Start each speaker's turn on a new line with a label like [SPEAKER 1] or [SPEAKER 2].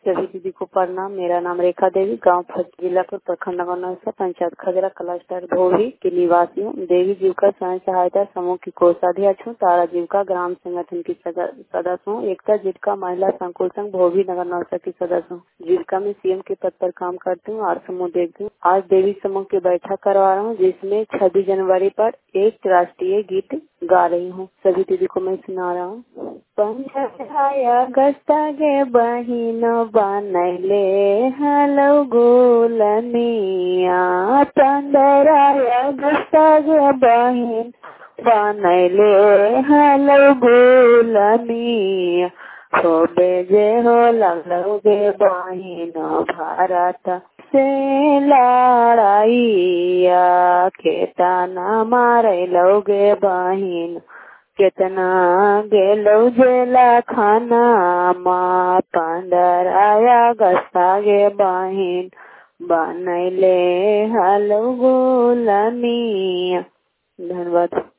[SPEAKER 1] सभी दीदी को प्रणाम। मेरा नाम रेखा देवी, गांव फज जिला को प्रखंड नगर पंचायत खजरा क्लस्टर धोबी की निवासी हूँ। देवी जीविका स्वयं सहायता समूह की कोषाध्यक्ष हूँ। तारा जीविका ग्राम संगठन की सदस्य हूँ। एकता जीविका महिला संकुल संघ धोबी नगर नौसा की सदस्य हूँ। जीविका में सीएम के पद पर काम करती हूँ और समूह देखती हूँ। आज देवी समूह की बैठक करवा रहा हूँ, जिसमें 26 जनवरी पर एक राष्ट्रीय गीत गा रही हूँ। सभी दीदी को मैं सुना रहा हूँ। 15 अगस्त गे बहिन बनैले हलो गोलनिया, 15 अगस्त गे बहिन बनैले हलो गोलनिया, हो बेजे हो लगलो गे बहिन भारत से लड़ाइया, केतना मारे लोगे बहिन, केतना गेलो जेला खाना माँ, 15 अगस्त गे बहिन बनैले हलो गोलनिया। धन्यवाद।